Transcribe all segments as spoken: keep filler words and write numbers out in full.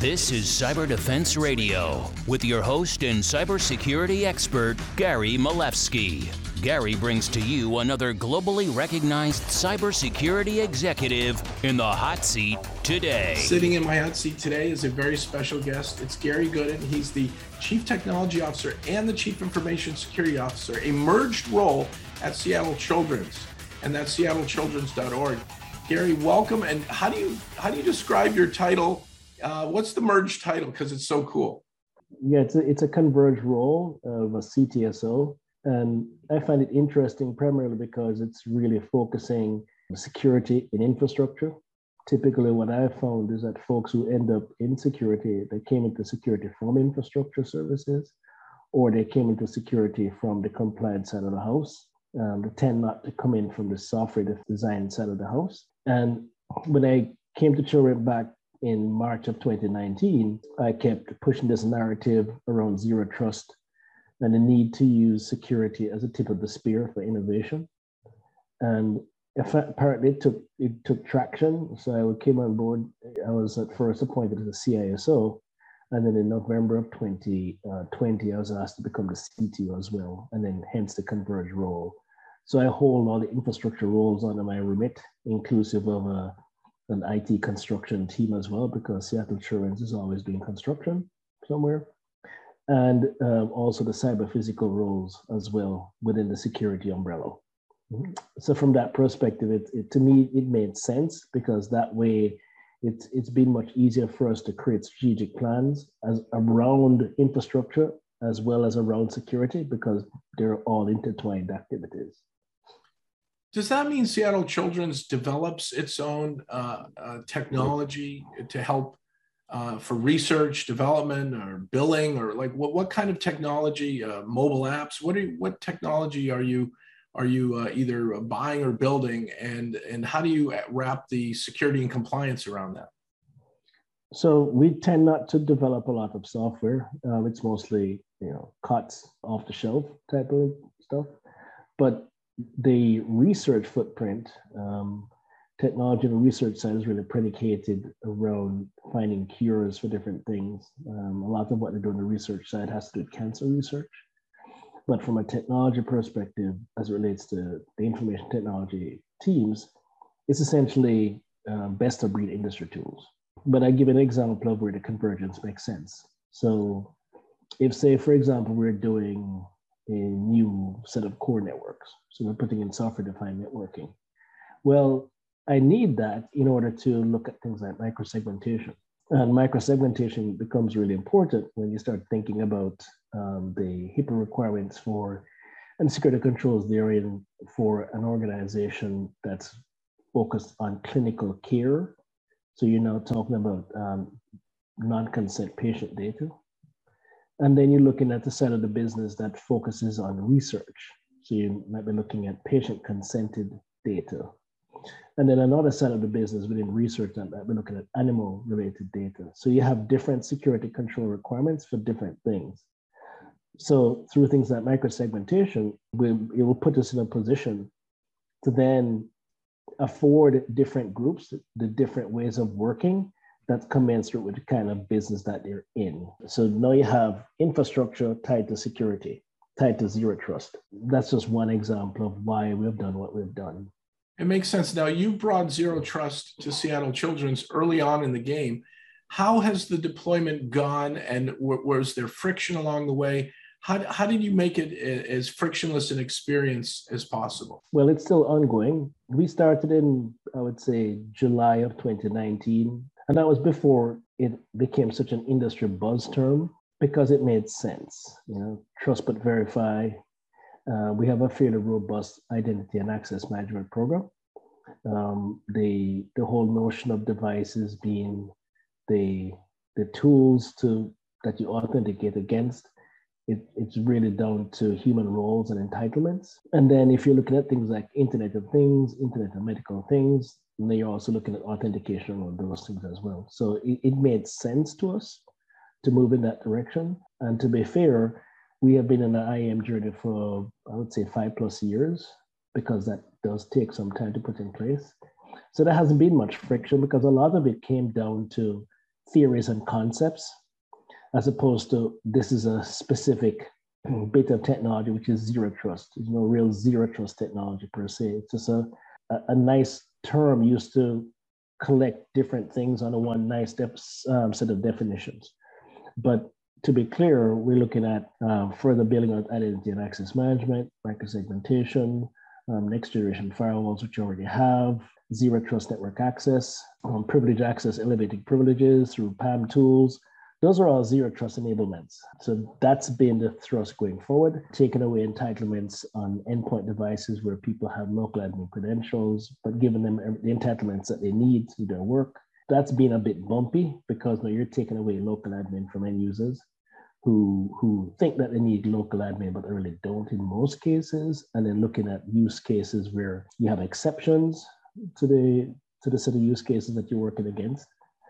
This is Cyber Defense Radio with your host and cybersecurity expert, Gary Malevsky. Gary brings to you another globally recognized cybersecurity executive in the hot seat today. Sitting in my hot seat today is a very special guest. It's Gary Gooden. He's the Chief Technology Officer and the Chief Information Security Officer, a merged role at Seattle Children's, and that's seattle children's dot org. Gary, welcome. And how do you how do you describe your title? Uh, what's the merged title? Because it's so cool. Yeah, it's a, it's a converged role of a C T S O. And I find it interesting primarily because it's really focusing on security in infrastructure. Typically, what I've found is that folks who end up in security, they came into security from infrastructure services, or they came into security from the compliance side of the house. Um, they tend not to come in from the software design side of the house. And when I came to Children back in March of twenty nineteen, I kept pushing this narrative around zero trust and the need to use security as a tip of the spear for innovation. And apparently it took, it took traction. So I came on board. I was at first appointed as a C I S O. And then in November of twenty twenty, I was asked to become the C T O as well. And then hence the converged role. So I hold all the infrastructure roles under my remit, inclusive of a, an I T construction team as well, because Seattle Children's is always doing construction somewhere. And um, also the cyber physical roles as well within the security umbrella. Mm-hmm. So from that perspective, it, it to me, it made sense because that way it's, it's been much easier for us to create strategic plans as around infrastructure as well as around security because they're all intertwined activities. Does that mean Seattle Children's develops its own uh, uh, technology to help uh, for research, development, or billing, or like what, what kind of technology? Uh, mobile apps? What are you, what technology are you are you uh, either buying or building, and and how do you wrap the security and compliance around that? So we tend not to develop a lot of software. Um, it's mostly you know cuts off the shelf type of stuff, but the research footprint, um, technology and the research side is really predicated around finding cures for different things. Um, a lot of what they do on the research side has to do with cancer research. But from a technology perspective, as it relates to the information technology teams, it's essentially uh, best of breed industry tools. But I give an example of where the convergence makes sense. So if, say, for example, we're doing a new set of core networks. So we're putting in software-defined networking. Well, I need that in order to look at things like microsegmentation. And microsegmentation becomes really important when you start thinking about um, the HIPAA requirements for and security controls therein for an organization that's focused on clinical care. So you're now talking about um, non-consent patient data. And then you're looking at the side of the business that focuses on research. So you might be looking at patient consented data. And then another side of the business within research that might be looking at animal related data. So you have different security control requirements for different things. So through things like microsegmentation, we, it will put us in a position to then afford different groups the different ways of working that's commensurate with the kind of business that they're in. So now you have infrastructure tied to security, tied to zero trust. That's just one example of why we've done what we've done. It makes sense. Now, you brought zero trust to Seattle Children's early on in the game. How has the deployment gone, and w- was there friction along the way? How, how did you make it as frictionless an experience as possible? Well, it's still ongoing. We started in, I would say, July of twenty nineteen. And that was before it became such an industry buzz term because it made sense. You know, trust but verify. Uh, we have a fairly robust identity and access management program. Um, the the whole notion of devices being the the tools to that you authenticate against. It, it's really down to human roles and entitlements. And then if you're looking at things like Internet of Things, Internet of Medical Things, and then you're also looking at authentication on those things as well. So it, it made sense to us to move in that direction. And to be fair, we have been in an I A M journey for, I would say, five plus years, because that does take some time to put in place. So there hasn't been much friction because a lot of it came down to theories and concepts, as opposed to this is a specific bit of technology, which is zero trust. There's no real zero trust technology per se. It's just a, a, a nice term used to collect different things under one nice def- um, set of definitions. But to be clear, we're looking at uh, further building out identity and access management, microsegmentation, um, next generation firewalls, which you already have, zero trust network access, um, privilege access, elevating privileges through P A M tools. Those are all zero trust enablements. So that's been the thrust going forward, taking away entitlements on endpoint devices where people have local admin credentials, but giving them the entitlements that they need to do their work. That's been a bit bumpy because now you're taking away local admin from end users who, who think that they need local admin, but they really don't in most cases. And then looking at use cases where you have exceptions to the, to the set of use cases that you're working against.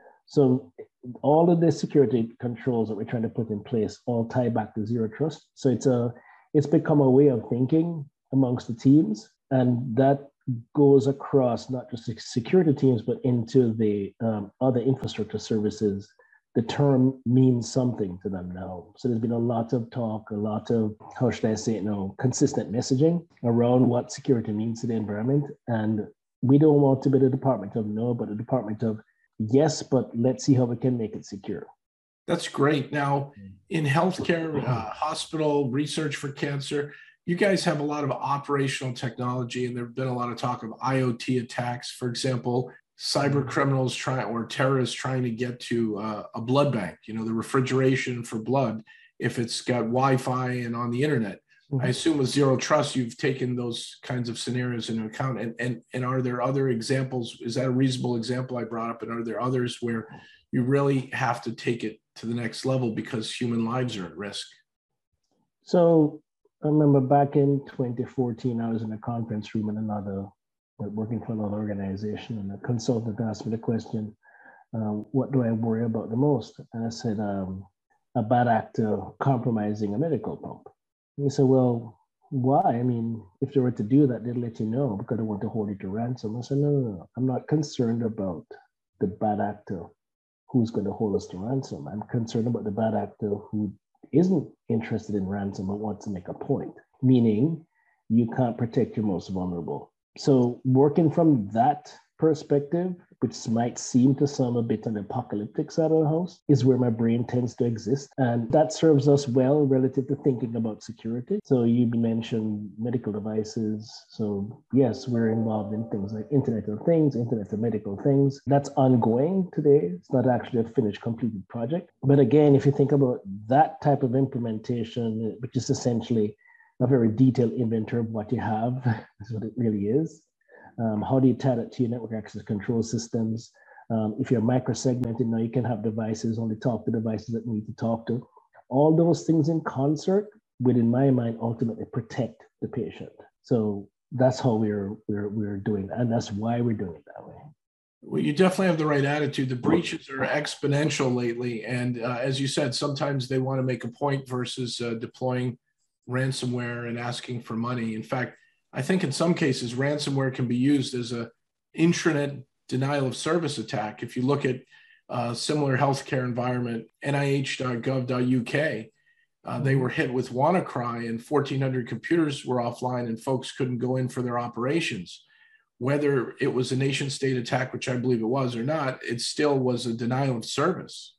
So all of the security controls that we're trying to put in place all tie back to zero trust. So it's a it's become a way of thinking amongst the teams, and that goes across not just the security teams, but into the um, other infrastructure services. The term means something to them now. So there's been a lot of talk, a lot of, how should I say it now, consistent messaging around what security means to the environment. And we don't want to be the department of no, but the department of yes, but let's see how we can make it secure. That's great. Now, in healthcare, uh, hospital, research for cancer, you guys have a lot of operational technology, and there have been a lot of talk of I O T attacks. For example, cyber criminals trying or terrorists trying to get to uh, a blood bank, you know, the refrigeration for blood, if it's got Wi-Fi and on the internet. I assume with zero trust, you've taken those kinds of scenarios into account. And, and, and are there other examples? Is that a reasonable example I brought up? And are there others where you really have to take it to the next level because human lives are at risk? So I remember back in twenty fourteen, I was in a conference room in another, working for another organization, and a consultant asked me the question, um, what do I worry about the most? And I said, um, a bad actor compromising a medical pump. And he said, well, why? I mean, if they were to do that, they'd let you know because they want to hold you to ransom. I said, no, no, no. I'm not concerned about the bad actor who's going to hold us to ransom. I'm concerned about the bad actor who isn't interested in ransom but wants to make a point, meaning you can't protect your most vulnerable. So working from that perspective, which might seem to some a bit on the apocalyptic side of the house, is where my brain tends to exist. And that serves us well relative to thinking about security. So you mentioned medical devices. So yes, we're involved in things like Internet of Things, Internet of Medical Things. That's ongoing today. It's not actually a finished, completed project. But again, if you think about that type of implementation, which is essentially a very detailed inventory of what you have, is what it really is. Um, how do you tie that to your network access control systems? Um, if you're micro-segmented, now you can have devices only talk to devices that need to talk to. All those things in concert would, in my mind, ultimately protect the patient. So that's how we're we're we're doing that, and that's why we're doing it that way. Well, you definitely have the right attitude. The breaches are exponential lately, and uh, as you said, sometimes they want to make a point versus uh, deploying ransomware and asking for money. In fact, I think in some cases, ransomware can be used as a intranet denial of service attack. If you look at a similar healthcare environment, N I H dot gov dot U K, uh, they were hit with WannaCry and fourteen hundred computers were offline and folks couldn't go in for their operations. Whether it was a nation state attack, which I believe it was or not, it still was a denial of service.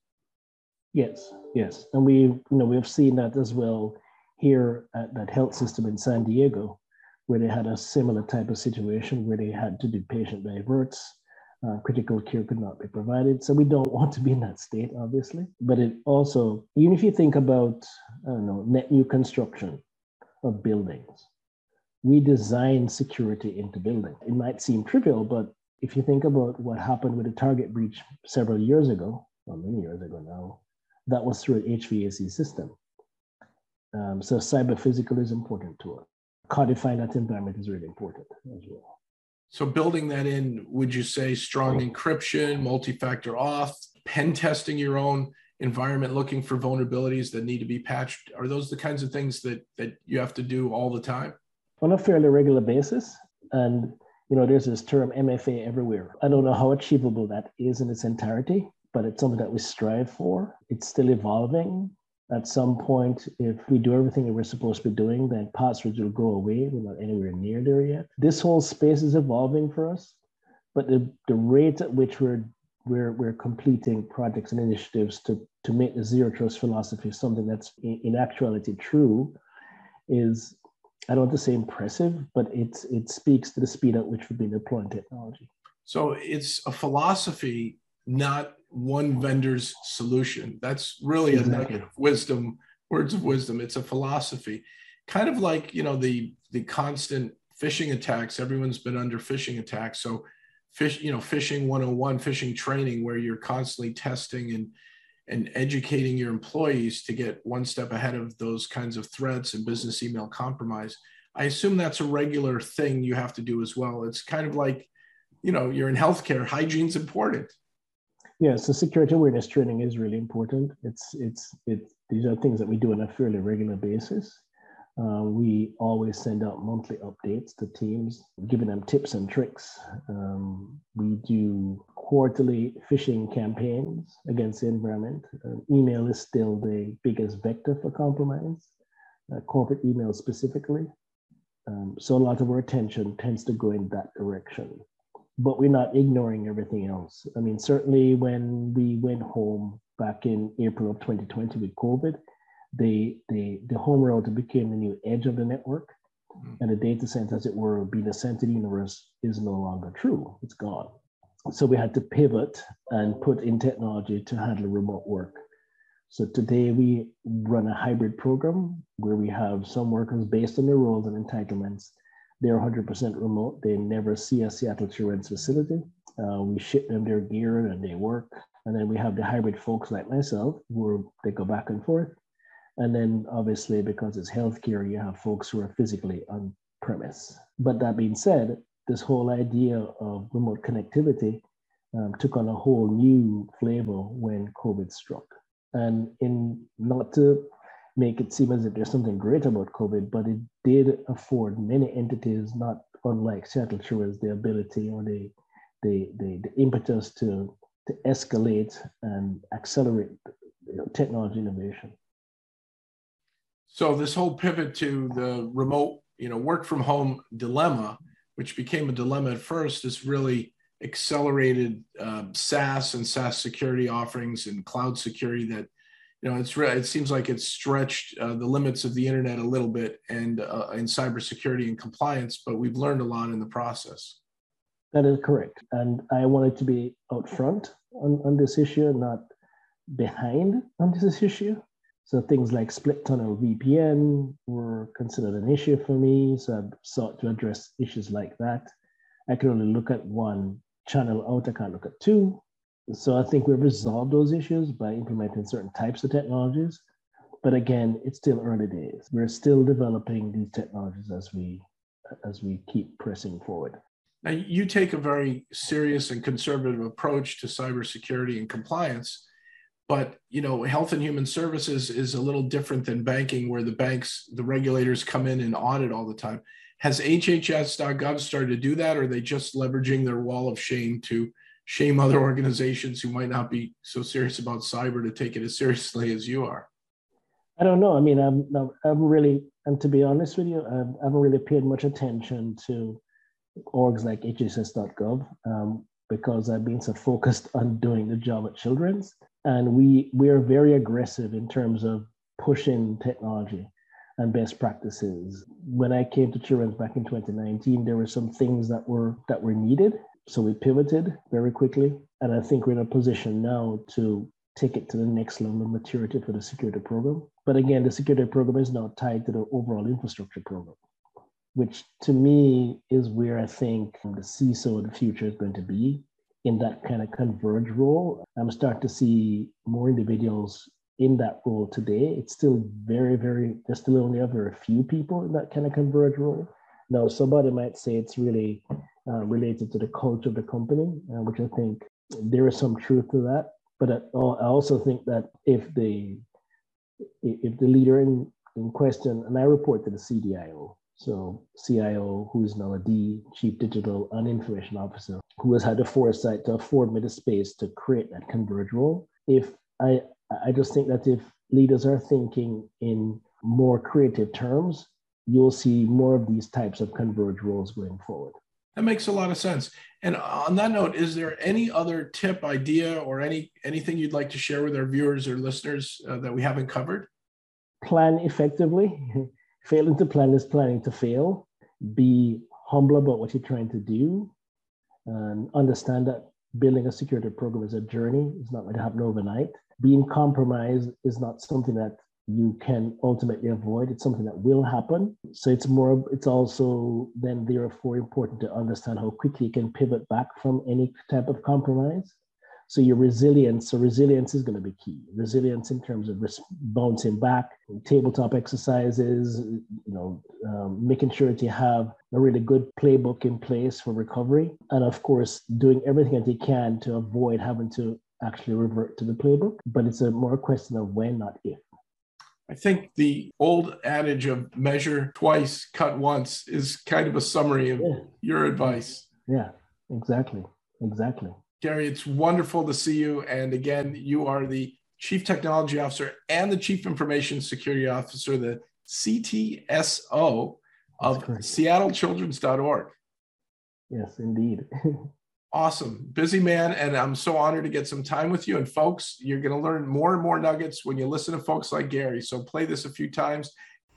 Yes, yes. And we, you know, we've seen that as well here at that health system in San Diego, where they had a similar type of situation where they had to do patient diverts, uh, critical care could not be provided. So we don't want to be in that state, obviously. But it also, even if you think about, I don't know, net new construction of buildings, we design security into buildings. It might seem trivial, but if you think about what happened with the Target breach several years ago, or many years ago now, that was through an H V A C system. Um, so cyber physical is important to us. Codifying that environment is really important as well. So building that in, would you say strong encryption, multi-factor auth, pen testing your own environment, looking for vulnerabilities that need to be patched? Are those the kinds of things that that you have to do all the time? On a fairly regular basis. And, you know, there's this term M F A everywhere. I don't know how achievable that is in its entirety, but it's something that we strive for. It's still evolving. At some point, if we do everything that we're supposed to be doing, then passwords will go away. We're not anywhere near there yet. This whole space is evolving for us, but the, the rate at which we're we're we're completing projects and initiatives to, to make the zero trust philosophy something that's in, in actuality true is, I don't want to say impressive, but it's it speaks to the speed at which we've been deploying technology. So it's a philosophy, not one vendor's solution. That's really exactly. a nugget of wisdom, words of wisdom. It's a philosophy, kind of like, you know, the the constant phishing attacks. Everyone's been under phishing attacks. So fish, you know, phishing one oh one, phishing training, where you're constantly testing and and educating your employees to get one step ahead of those kinds of threats and business email compromise. I assume that's a regular thing you have to do as well. It's kind of like, you know, you're in healthcare, hygiene's important. Yeah, so security awareness training is really important. It's, it's, it's, these are things that we do on a fairly regular basis. Uh, we always send out monthly updates to teams, giving them tips and tricks. Um, we do quarterly phishing campaigns against the environment. Uh, email is still the biggest vector for compromise, uh, corporate email specifically. Um, so a lot of our attention tends to go in that direction. But we're not ignoring everything else. I mean, certainly when we went home back in April of twenty twenty with COVID, the, the, the home router became the new edge of the network. Mm-hmm. And the data center, as it were, being a centered universe, is no longer true. It's gone. So we had to pivot and put in technology to handle remote work. So today we run a hybrid program where we have some workers based on their roles and entitlements. They're one hundred percent remote. They never see a Seattle Children's facility. Uh, we ship them their gear and they work. And then we have the hybrid folks like myself, who they go back and forth. And then obviously, because it's healthcare, you have folks who are physically on premise. But that being said, this whole idea of remote connectivity um, took on a whole new flavor when COVID struck. And in not to make it seem as if there's something great about COVID, but it did afford many entities, not unlike Seattle Children's, the ability or the, the, the, the impetus to, to escalate and accelerate, you know, technology innovation. So this whole pivot to the remote, you know, work from home dilemma, which became a dilemma at first, has really accelerated uh, SaaS and SaaS security offerings and cloud security that, you know, it's really, it seems like it's stretched uh, the limits of the internet a little bit and uh, in cybersecurity and compliance, but we've learned a lot in the process. That is correct. And I wanted to be out front on, on this issue, not behind on this issue. So things like split tunnel V P N were considered an issue for me. So I sought to address issues like that. I can only look at one channel out, I can't look at two. So I think we've resolved those issues by implementing certain types of technologies. But again, it's still early days. We're still developing these technologies as we, as we keep pressing forward. Now, you take a very serious and conservative approach to cybersecurity and compliance. But, you know, health and human services is a little different than banking, where the banks, the regulators come in and audit all the time. Has H H S dot gov started to do that, or are they just leveraging their wall of shame to shame other organizations who might not be so serious about cyber to take it as seriously as you are? I don't know. I mean, I'm, I'm really, and to be honest with you, I haven't really paid much attention to orgs like H H S dot gov um, because I've been so focused on doing the job at Children's. And we, we are very aggressive in terms of pushing technology and best practices. When I came to Children's back in twenty nineteen, there were some things that were that were needed. So we pivoted very quickly. And I think we're in a position now to take it to the next level of maturity for the security program. But again, the security program is now tied to the overall infrastructure program, which to me is where I think the C I S O of the future is going to be. In that kind of converge role. I'm starting to see more individuals in that role today. It's still very, very, there's still only a very few people in that kind of converge role. Now, somebody might say it's really uh, related to the culture of the company, uh, which I think there is some truth to that. But I, I also think that if the, if the leader in, in question, and I report to the C D I O, So C I O, who is now a D, Chief Digital and Information Officer, who has had the foresight to afford me the space to create that converge role. If I, I just think that if leaders are thinking in more creative terms, you'll see more of these types of converge roles going forward. That makes a lot of sense. And on that note, is there any other tip, idea, or any anything you'd like to share with our viewers or listeners uh, that we haven't covered? Plan effectively. Failing to plan is planning to fail. Be humble about what you're trying to do, and understand that building a security program is a journey. It's not going to happen overnight. Being compromised is not something that you can ultimately avoid. It's something that will happen. So it's more, it's also then therefore important to understand how quickly you can pivot back from any type of compromise. So your resilience, so resilience is going to be key. Resilience in terms of res- bouncing back, tabletop exercises, you know, um, making sure that you have a really good playbook in place for recovery. And of course, doing everything that you can to avoid having to actually revert to the playbook. But it's a more question of when, not if. I think the old adage of measure twice, cut once is kind of a summary of yeah. your advice. Yeah, exactly. Exactly. Gary, it's wonderful to see you. And again, you are the Chief Technology Officer and the Chief Information Security Officer, the C T S O of Seattle Children's dot org. Yes, indeed. Awesome. Busy man. And I'm so honored to get some time with you. And folks, you're going to learn more and more nuggets when you listen to folks like Gary. So play this a few times.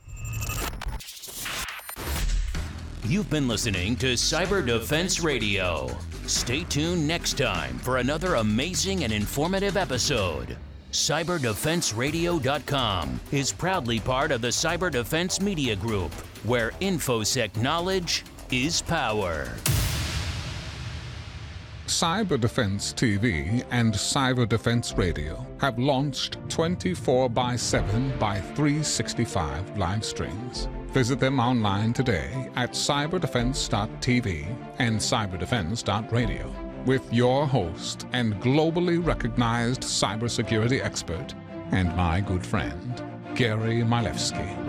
You've been listening to Cyber Defense Radio. Stay tuned next time for another amazing and informative episode. Cyber Defense Radio dot com is proudly part of the Cyber Defense Media Group, where InfoSec knowledge is power. Cyber Defense T V and Cyber Defense Radio have launched twenty-four by seven by three sixty-five live streams. Visit them online today at cyber defense dot t v and cyber defense dot radio with your host and globally recognized cybersecurity expert and my good friend, Gary Milewski.